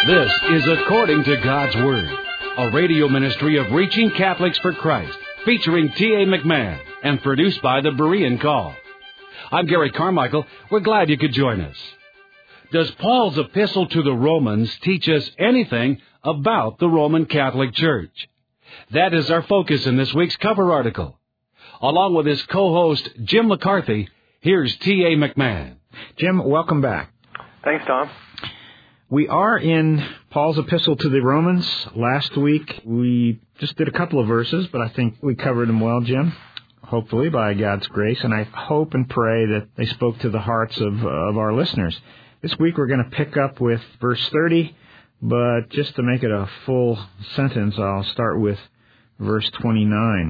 This is According to God's Word, a radio ministry of Reaching Catholics for Christ, featuring T.A. McMahon and produced by the Berean Call. I'm Gary Carmichael. We're glad you could join us. Does Paul's epistle to the Romans teach us anything about the Roman Catholic Church? That is our focus in this week's cover article. Along with his co-host, Jim McCarthy, here's T.A. McMahon. Jim, welcome back. Thanks, Tom. We are in Paul's epistle to the Romans. Last week, we just did a couple of verses, but I think we covered them well, Jim, hopefully by God's grace, and I hope and pray that they spoke to the hearts of our listeners. This week, we're going to pick up with verse 30, but just to make it a full sentence, I'll start with verse 29.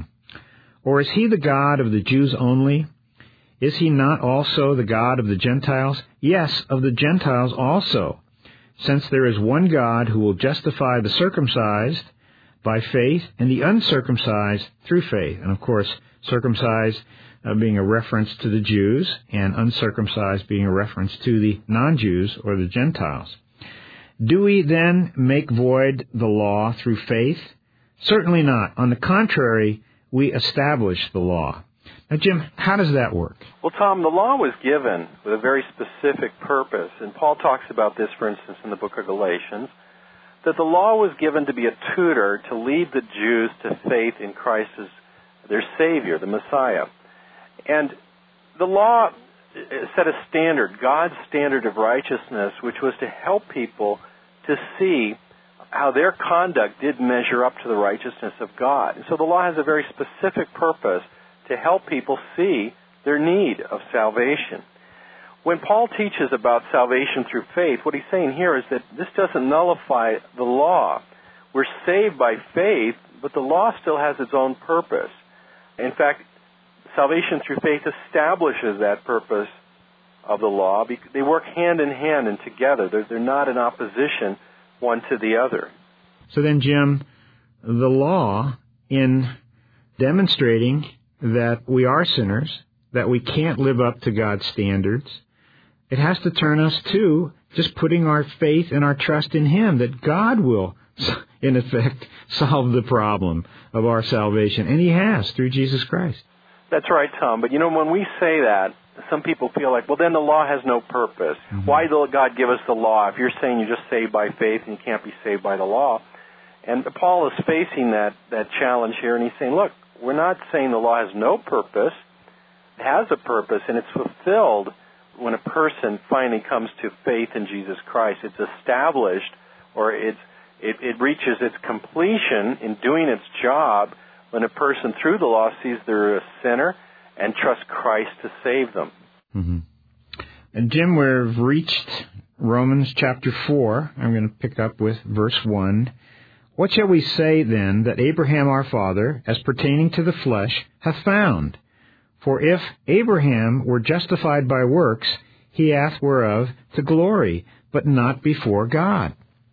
Or is he the God of the Jews only? Is he not also the God of the Gentiles? Yes, of the Gentiles also. Since there is one God who will justify the circumcised by faith and the uncircumcised through faith. And of course, circumcised being a reference to the Jews and uncircumcised being a reference to the non-Jews or the Gentiles. Do we then make void the law through faith? Certainly not. On the contrary, we establish the law. Now, Jim, how does that work? Well, Tom, the law was given with a very specific purpose, and Paul talks about this, for instance, in the book of Galatians, that the law was given to be a tutor to lead the Jews to faith in Christ as their Savior, the Messiah. And the law set a standard, God's standard of righteousness, which was to help people to see how their conduct did measure up to the righteousness of God. And so the law has a very specific purpose to help people see their need of salvation. When Paul teaches about salvation through faith, what he's saying here is that this doesn't nullify the law. We're saved by faith, but the law still has its own purpose. In fact, salvation through faith establishes that purpose of the law. They work hand in hand and together. They're not in opposition one to the other. So then, Jim, the law, in demonstrating that we are sinners, that we can't live up to God's standards, it has to turn us to just putting our faith and our trust in Him, that God will, in effect, solve the problem of our salvation. And He has, through Jesus Christ. That's right, Tom. But, when we say that, some people feel like, well, then the law has no purpose. Mm-hmm. Why did God give us the law if you're saying you're just saved by faith and you can't be saved by the law? And Paul is facing that challenge here, and he's saying, look, we're not saying the law has no purpose. It has a purpose, and it's fulfilled when a person finally comes to faith in Jesus Christ. It's established, or it reaches its completion in doing its job when a person through the law sees they're a sinner and trusts Christ to save them. Mm-hmm. And Jim, we've reached Romans chapter 4. I'm going to pick up with verse 1. What shall we say then that Abraham our father, as pertaining to the flesh, hath found? For if Abraham were justified by works, he hath whereof to glory, but not before God.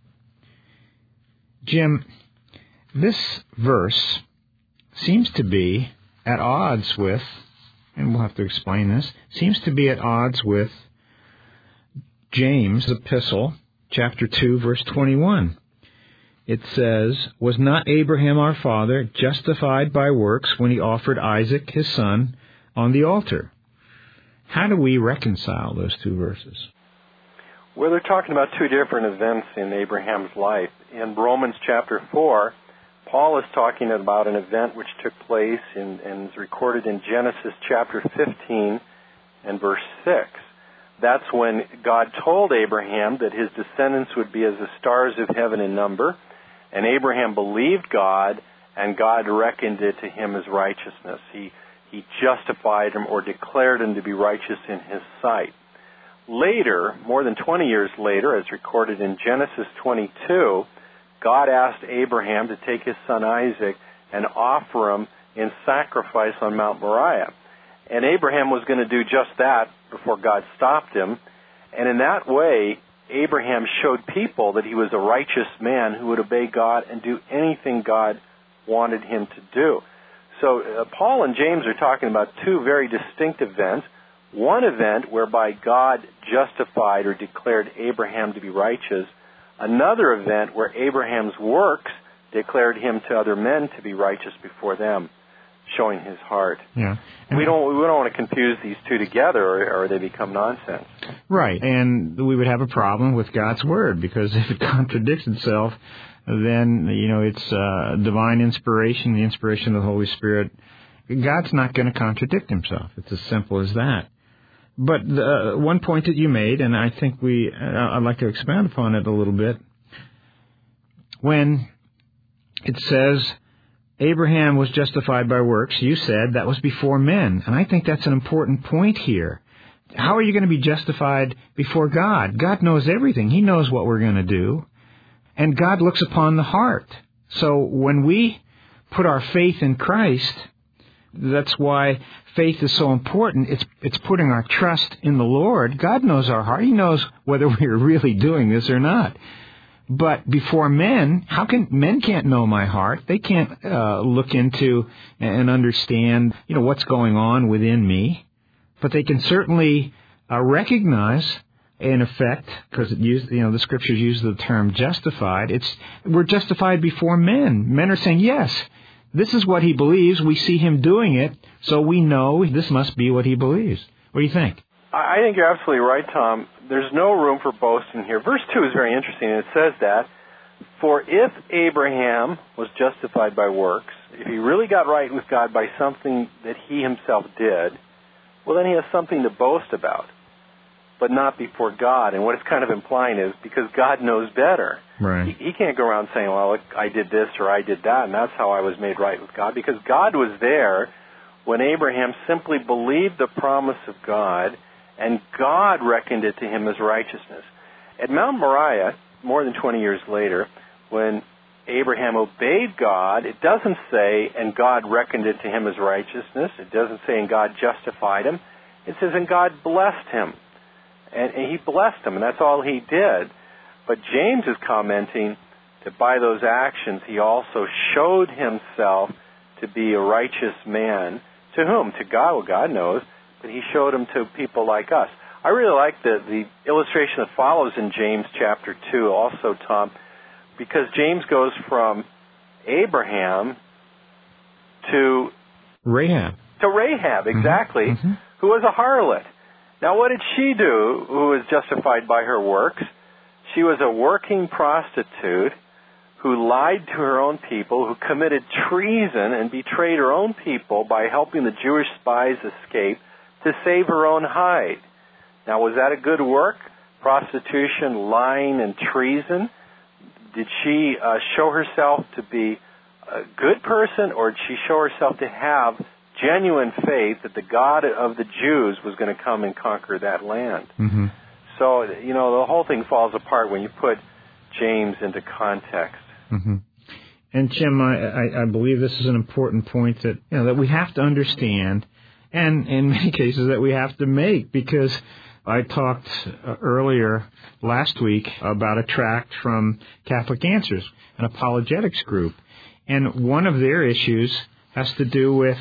Jim, this verse seems to be at odds with, and we'll have to explain this, seems to be at odds with James' epistle, chapter 2, verse 21. It says, was not Abraham our father justified by works when he offered Isaac his son on the altar? How do we reconcile those two verses? Well, they're talking about two different events in Abraham's life. In Romans chapter 4, Paul is talking about an event which took place and is recorded in Genesis chapter 15 and verse 6. That's when God told Abraham that his descendants would be as the stars of heaven in number, and Abraham believed God, and God reckoned it to him as righteousness. He justified him or declared him to be righteous in his sight. Later, more than 20 years later, as recorded in Genesis 22, God asked Abraham to take his son Isaac and offer him in sacrifice on Mount Moriah. And Abraham was going to do just that before God stopped him. And in that way, Abraham showed people that he was a righteous man who would obey God and do anything God wanted him to do. So Paul and James are talking about two very distinct events. One event whereby God justified or declared Abraham to be righteous another event where Abraham's works declared him to other men to be righteous before them, showing his heart. Yeah. We don't want to confuse these two together, or they become nonsense. Right, and we would have a problem with God's Word, because if it contradicts itself, then, it's divine inspiration, the inspiration of the Holy Spirit. God's not going to contradict himself. It's as simple as that. But one point that you made, and I think I'd like to expand upon it a little bit, when it says Abraham was justified by works, you said that was before men. And I think that's an important point here. How are you going to be justified before God? God knows everything. He knows what we're going to do. And God looks upon the heart. So when we put our faith in Christ, that's why faith is so important. It's putting our trust in the Lord. God knows our heart. He knows whether we're really doing this or not. But before men, men can't know my heart? They can't look into and understand, what's going on within me. But they can certainly recognize, in effect, because the Scriptures use the term justified. We're justified before men. Men are saying, yes, this is what he believes. We see him doing it, so we know this must be what he believes. What do you think? I think you're absolutely right, Tom. There's no room for boasting here. Verse 2 is very interesting, and it says that, for if Abraham was justified by works, if he really got right with God by something that he himself did, well, then he has something to boast about, but not before God. And what it's kind of implying is because God knows better. Right. He can't go around saying, well, look, I did this or I did that, and that's how I was made right with God, because God was there when Abraham simply believed the promise of God, and God reckoned it to him as righteousness. At Mount Moriah, more than 20 years later, when Abraham obeyed God, it doesn't say, and God reckoned it to him as righteousness. It doesn't say, and God justified him. It says, and God blessed him. And he blessed him, and that's all he did. But James is commenting that by those actions, he also showed himself to be a righteous man. To whom? To God. Well, God knows. But he showed him to people like us. I really like the illustration that follows in James chapter 2 also, Tom, because James goes from Abraham to Rahab. To Rahab, exactly, who was a harlot. Now, what did she do who was justified by her works? She was a working prostitute who lied to her own people, who committed treason and betrayed her own people by helping the Jewish spies escape to save her own hide. Now, was that a good work? Prostitution, lying, and treason? Did she show herself to be a good person, or did she show herself to have genuine faith that the God of the Jews was going to come and conquer that land? Mm-hmm. So, the whole thing falls apart when you put James into context. Mm-hmm. And Jim, I believe this is an important point that that we have to understand, and in many cases that we have to make, because I talked earlier last week about a tract from Catholic Answers, an apologetics group, and one of their issues has to do with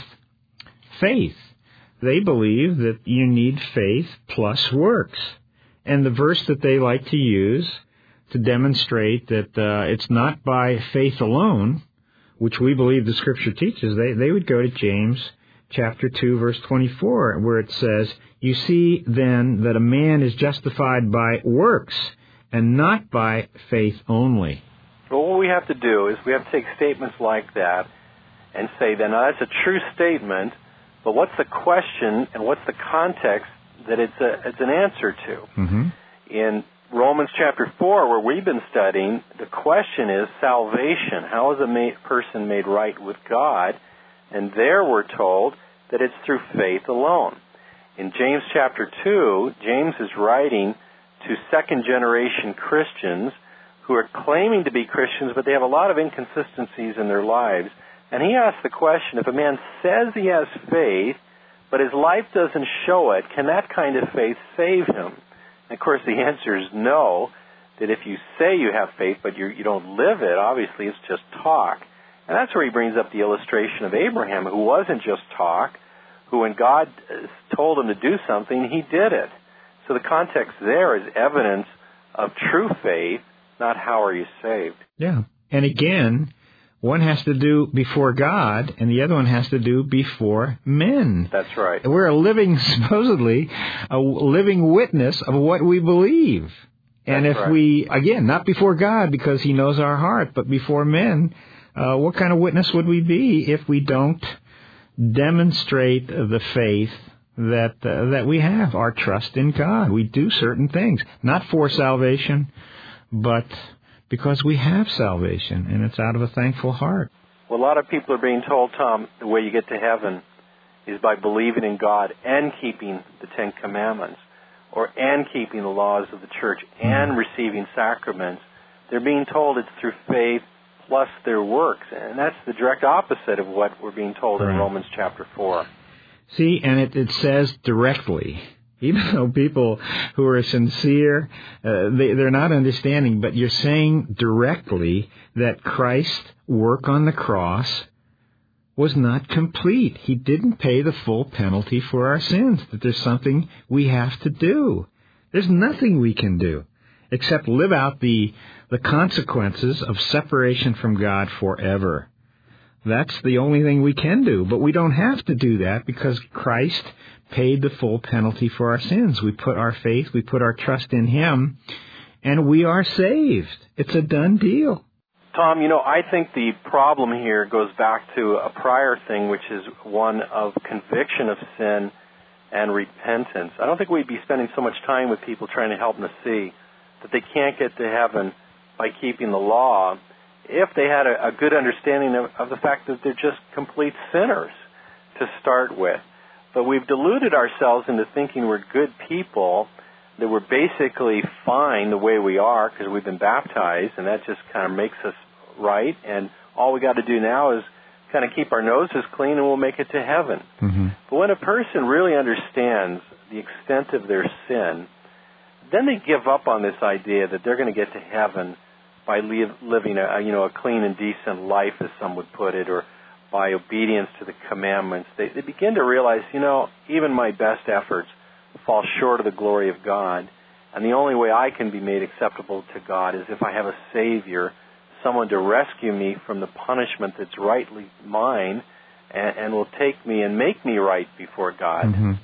faith. They believe that you need faith plus works. And the verse that they like to use to demonstrate that it's not by faith alone, which we believe the Scripture teaches, they would go to James chapter 2, verse 24, where it says, you see then that a man is justified by works and not by faith only. Well, what we have to do is we have to take statements like that and say, then, that's a true statement, but what's the question and what's the context that it's an answer to? Mm-hmm. In Romans chapter 4, where we've been studying, the question is salvation. How is a person made right with God? And there we're told that it's through faith alone. In James chapter 2, James is writing to second-generation Christians who are claiming to be Christians, but they have a lot of inconsistencies in their lives. And he asks the question, if a man says he has faith, but his life doesn't show it, can that kind of faith save him? And of course, the answer is no, that if you say you have faith, but you don't live it, obviously it's just talk. And that's where he brings up the illustration of Abraham, who wasn't just talk, who when God told him to do something, he did it. So the context there is evidence of true faith not how are you saved. Yeah. And again, one has to do before God, and the other one has to do before men. That's right. We're supposedly, a living witness of what we believe. And That's if right. we, again, not before God because He knows our heart, but before men, what kind of witness would we be if we don't demonstrate the faith that we have, our trust in God? We do certain things, not for salvation, but because we have salvation, and it's out of a thankful heart. Well, a lot of people are being told, Tom, the way you get to heaven is by believing in God and keeping the Ten Commandments, and keeping the laws of the church and receiving sacraments. They're being told it's through faith plus their works, and that's the direct opposite of what we're being told in Romans chapter 4. See, and it says directly, even though people who are sincere, they're not understanding, but you're saying directly that Christ's work on the cross was not complete. He didn't pay the full penalty for our sins, that there's something we have to do. There's nothing we can do except live out the consequences of separation from God forever. That's the only thing we can do, but we don't have to do that because Christ paid the full penalty for our sins. We put our faith, we put our trust in Him, and we are saved. It's a done deal. Tom, I think the problem here goes back to a prior thing, which is one of conviction of sin and repentance. I don't think we'd be spending so much time with people trying to help them to see that they can't get to heaven by keeping the law if they had a good understanding of the fact that they're just complete sinners to start with. But we've deluded ourselves into thinking we're good people, that we're basically fine the way we are because we've been baptized, and that just kind of makes us right, and all we got to do now is kind of keep our noses clean and we'll make it to heaven. Mm-hmm. But when a person really understands the extent of their sin, then they give up on this idea that they're going to get to heaven by living a clean and decent life, as some would put it, or by obedience to the commandments. They begin to realize, even my best efforts fall short of the glory of God, and the only way I can be made acceptable to God is if I have a Savior, someone to rescue me from the punishment that's rightly mine, and will take me and make me right before God. Mm-hmm.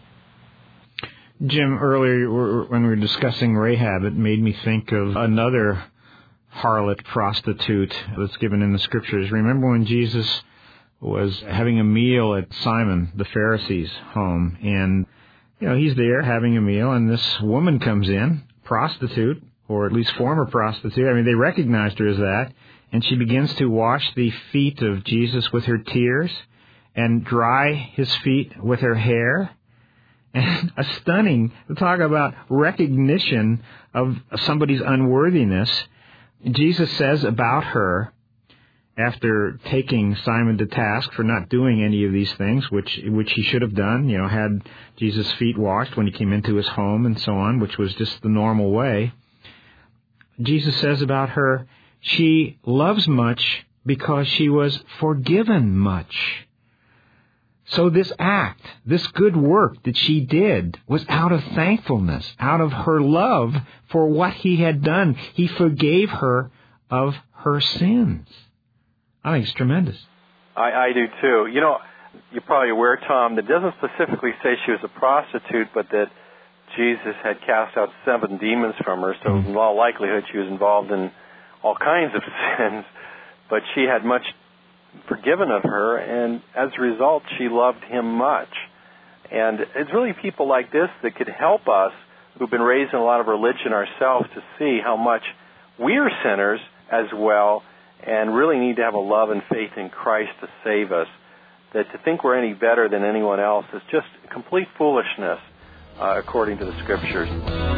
Jim, earlier when we were discussing Rahab, it made me think of another harlot prostitute that's given in the Scriptures. Remember when Jesus was having a meal at Simon the Pharisee's home, and he's there having a meal, and this woman comes in, prostitute, or at least former prostitute. I mean, they recognized her as that, and she begins to wash the feet of Jesus with her tears and dry his feet with her hair. And a stunning, talk about recognition of somebody's unworthiness. Jesus says about her, after taking Simon to task for not doing any of these things, which he should have done, had Jesus' feet washed when he came into his home and so on, which was just the normal way. Jesus says about her, she loves much because she was forgiven much. So this act, this good work that she did was out of thankfulness, out of her love for what he had done. He forgave her of her sins. I think it's tremendous. I do too. You're probably aware, Tom, that doesn't specifically say she was a prostitute, but that Jesus had cast out 7 demons from her, so in all likelihood she was involved in all kinds of sins, but she had much forgiven of her, and as a result, she loved him much. And it's really people like this that could help us, who've been raised in a lot of religion ourselves, to see how much we're sinners as well, and really need to have a love and faith in Christ to save us. That to think we're any better than anyone else is just complete foolishness, according to the Scriptures.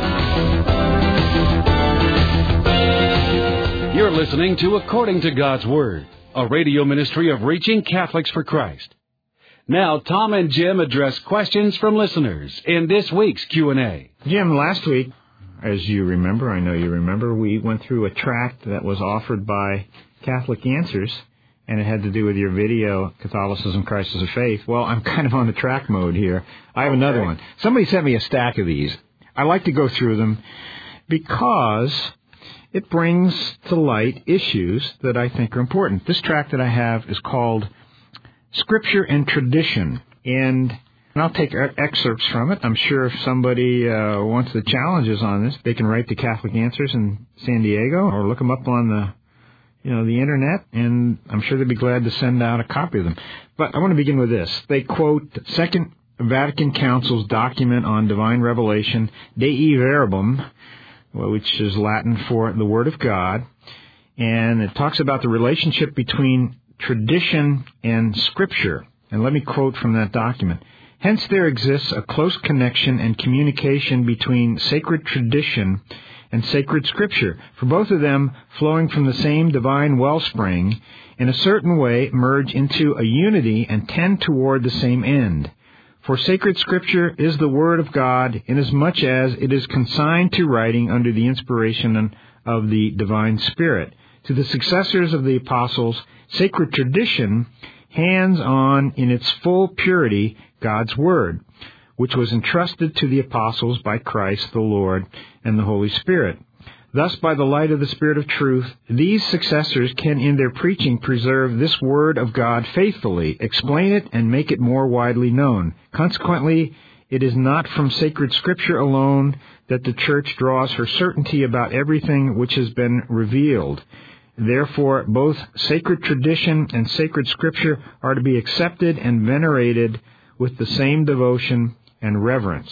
You're listening to According to God's Word, a radio ministry of Reaching Catholics for Christ. Now, Tom and Jim address questions from listeners in this week's Q&A. Jim, last week, as you remember, I know you remember, we went through a tract that was offered by Catholic Answers, and it had to do with your video, Catholicism, Crisis of Faith. Well, I'm kind of on the track mode here. I have another one. Somebody sent me a stack of these. I like to go through them because it brings to light issues that I think are important. This tract that I have is called Scripture and Tradition, and I'll take excerpts from it. I'm sure if somebody wants the challenges on this, they can write to Catholic Answers in San Diego or look them up on the internet, and I'm sure they'd be glad to send out a copy of them. But I want to begin with this. They quote Second Vatican Council's document on divine revelation, Dei Verbum, which is Latin for the Word of God, and it talks about the relationship between tradition and Scripture. And let me quote from that document. Hence there exists a close connection and communication between sacred tradition and sacred Scripture, for both of them, flowing from the same divine wellspring, in a certain way merge into a unity and tend toward the same end. For sacred Scripture is the Word of God, inasmuch as it is consigned to writing under the inspiration of the divine Spirit. To the successors of the apostles, sacred tradition hands on in its full purity God's Word, which was entrusted to the apostles by Christ the Lord and the Holy Spirit. Thus, by the light of the Spirit of truth, these successors can in their preaching preserve this Word of God faithfully, explain it, and make it more widely known. Consequently, it is not from sacred Scripture alone that the Church draws her certainty about everything which has been revealed. Therefore, both sacred tradition and sacred Scripture are to be accepted and venerated with the same devotion and reverence.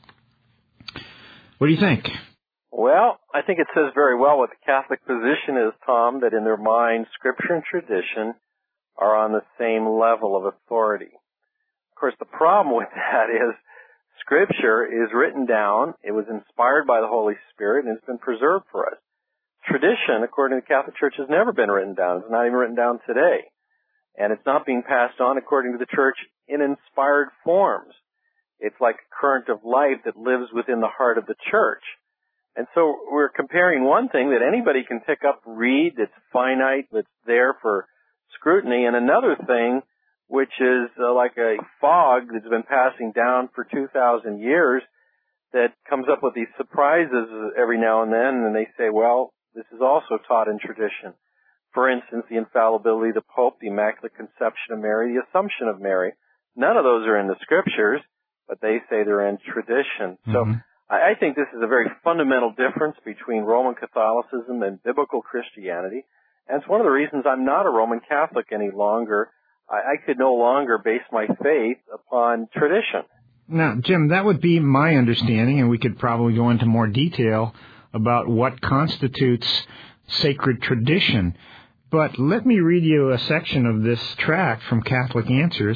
What do you think? Well, I think it says very well what the Catholic position is, Tom, that in their mind, Scripture and tradition are on the same level of authority. Of course, the problem with that is Scripture is written down, it was inspired by the Holy Spirit, and it's been preserved for us. Tradition, according to the Catholic Church, has never been written down. It's not even written down today. And it's not being passed on, according to the Church, in inspired forms. It's like a current of life that lives within the heart of the Church. And so we're comparing one thing that anybody can pick up, read, that's finite, that's there for scrutiny, and another thing which is like a fog that's been passing down for 2,000 years that comes up with these surprises every now and then, and they say, well, this is also taught in tradition. For instance, the infallibility of the Pope, the Immaculate Conception of Mary, the Assumption of Mary. None of those are in the Scriptures, but they say they're in tradition. Mm-hmm. So I think this is a very fundamental difference between Roman Catholicism and biblical Christianity, and it's one of the reasons I'm not a Roman Catholic any longer. I could no longer base my faith upon tradition. Now, Jim, that would be my understanding, and we could probably go into more detail about what constitutes sacred tradition. But let me read you a section of this tract from Catholic Answers,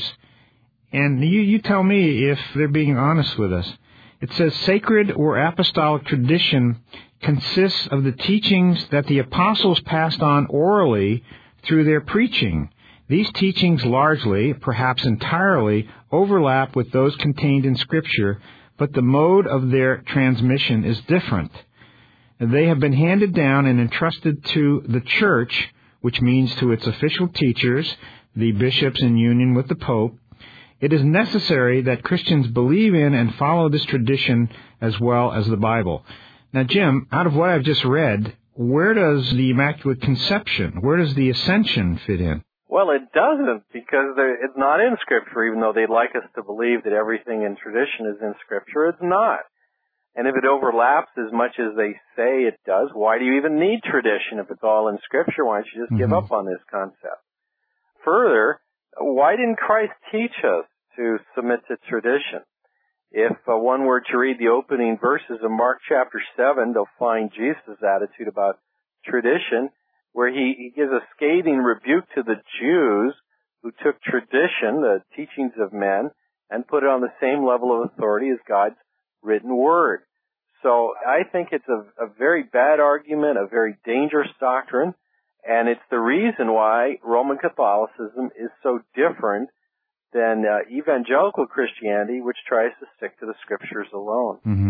and you tell me if they're being honest with us. It says, sacred or apostolic tradition consists of the teachings that the apostles passed on orally through their preaching. These teachings largely, perhaps entirely, overlap with those contained in Scripture, but the mode of their transmission is different. They have been handed down and entrusted to the Church, which means to its official teachers, the bishops in union with the Pope. It is necessary that Christians believe in and follow this tradition as well as the Bible. Now, Jim, out of what I've just read, where does the Immaculate Conception, where does the Ascension fit in? Well, it doesn't, because it's not in Scripture, even though they'd like us to believe that everything in tradition is in Scripture. It's not. And if it overlaps as much as they say it does, why do you even need tradition if it's all in Scripture? Why don't you just give up on this concept? Further, why didn't Christ teach us to submit to tradition? If one were to read the opening verses of Mark chapter 7, they'll find Jesus' attitude about tradition, where he gives a scathing rebuke to the Jews who took tradition, the teachings of men, and put it on the same level of authority as God's written word. So I think it's a very bad argument, a very dangerous doctrine, and it's the reason why Roman Catholicism is so different than evangelical Christianity, which tries to stick to the Scriptures alone. Mm-hmm.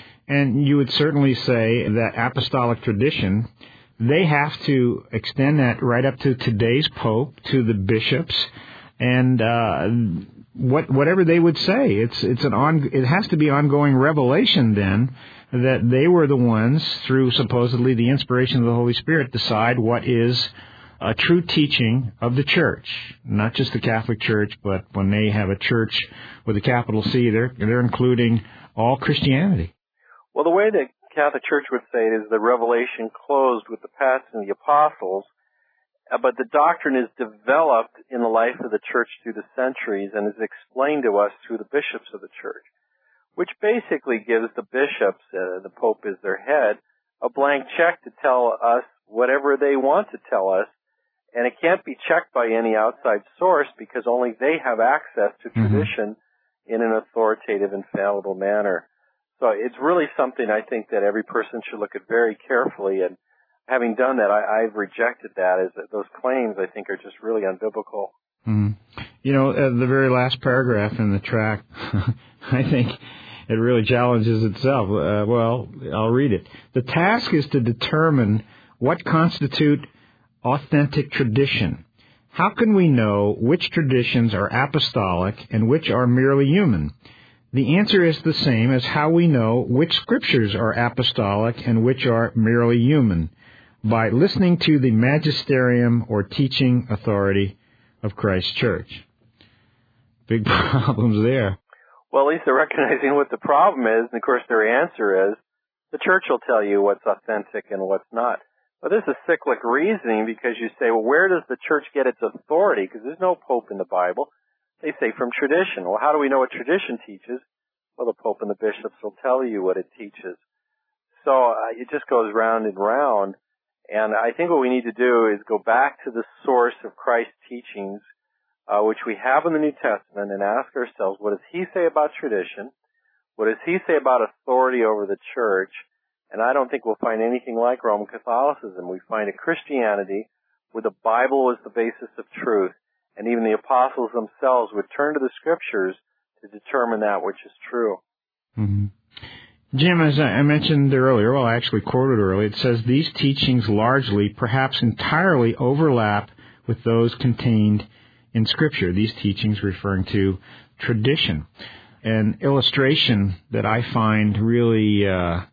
And you would certainly say that apostolic tradition, they have to extend that right up to today's Pope, to the bishops, and whatever they would say. It has to be ongoing revelation then that they were the ones, through supposedly the inspiration of the Holy Spirit, decide what is a true teaching of the church. Not just the Catholic Church, but when they have a church with a capital C, they're including all Christianity. Well, the way the Catholic Church would say it is the revelation closed with the past and the apostles, but the doctrine is developed in the life of the church through the centuries and is explained to us through the bishops of the church, which basically gives the bishops, the Pope is their head, a blank check to tell us whatever they want to tell us, and it can't be checked by any outside source because only they have access to tradition in an authoritative, infallible manner. So it's really something I think that every person should look at very carefully, and having done that, I've rejected that, as those claims I think are just really unbiblical. You know, the very last paragraph in the tract, I think it really challenges itself. Well, I'll read it. The task is to determine what constitute authentic tradition. How can we know which traditions are apostolic and which are merely human? The answer is the same as how we know which scriptures are apostolic and which are merely human, by listening to the magisterium or teaching authority of Christ's church. Big problems there. Well, at least they're recognizing what the problem is, and of course their answer is, the church will tell you what's authentic and what's not. But this is cyclic reasoning, because you say, well, where does the church get its authority? Because there's no pope in the Bible. They say from tradition. Well, how do we know what tradition teaches? Well, the Pope and the bishops will tell you what it teaches. So it just goes round and round. And I think what we need to do is go back to the source of Christ's teachings, which we have in the New Testament, and ask ourselves, what does he say about tradition? What does he say about authority over the church? And I don't think we'll find anything like Roman Catholicism. We find a Christianity where the Bible is the basis of truth, and even the apostles themselves would turn to the scriptures to determine that which is true. Jim, as I mentioned earlier, well, I actually quoted earlier, it says these teachings largely, perhaps entirely, overlap with those contained in Scripture. These teachings referring to tradition. An illustration that I find really,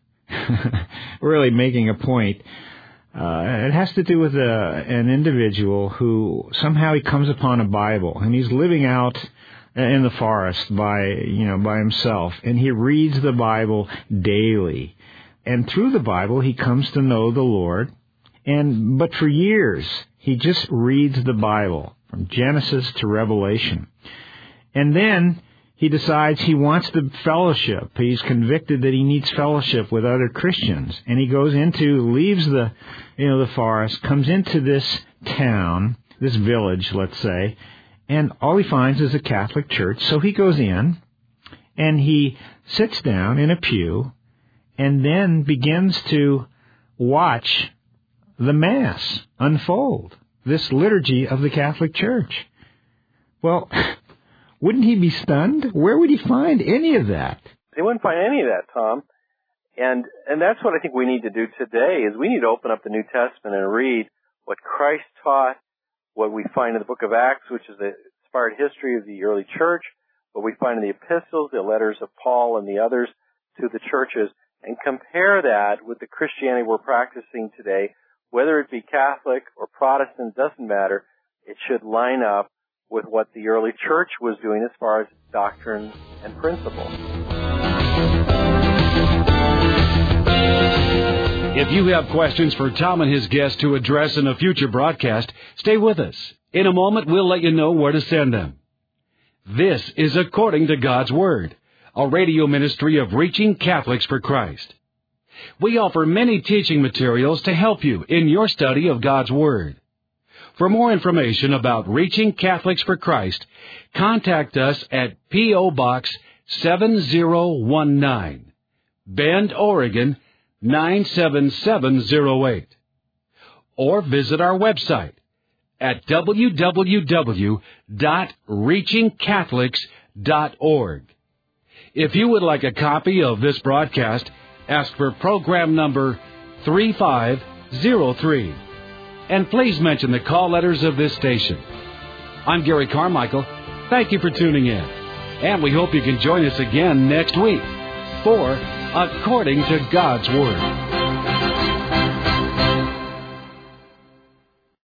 really making a point. It has to do with an individual who somehow he comes upon a Bible, and he's living out in the forest by himself, and he reads the Bible daily. And through the Bible, he comes to know the Lord. But for years, he just reads the Bible from Genesis to Revelation. And then he decides he wants the fellowship. He's convicted that he needs fellowship with other Christians. And he leaves the forest, comes into this town, this village, let's say, and all he finds is a Catholic church. So he goes in, and he sits down in a pew, and then begins to watch the Mass unfold, this liturgy of the Catholic Church. Well, wouldn't he be stunned? Where would he find any of that? He wouldn't find any of that, Tom. And that's what I think we need to do today, is we need to open up the New Testament and read what Christ taught, what we find in the book of Acts, which is the inspired history of the early church, what we find in the epistles, the letters of Paul and the others to the churches, and compare that with the Christianity we're practicing today. Whether it be Catholic or Protestant, doesn't matter. It should line up with what the early church was doing as far as doctrine and principle. If you have questions for Tom and his guests to address in a future broadcast, stay with us. In a moment, we'll let you know where to send them. This is According to God's Word, a radio ministry of Reaching Catholics for Christ. We offer many teaching materials to help you in your study of God's Word. For more information about Reaching Catholics for Christ, contact us at P.O. Box 7019, Bend, Oregon 97708. Or visit our website at www.reachingcatholics.org. If you would like a copy of this broadcast, ask for program number 3503. And please mention the call letters of this station. I'm Gary Carmichael. thank you for tuning in. And we hope you can join us again next week for According to God's Word.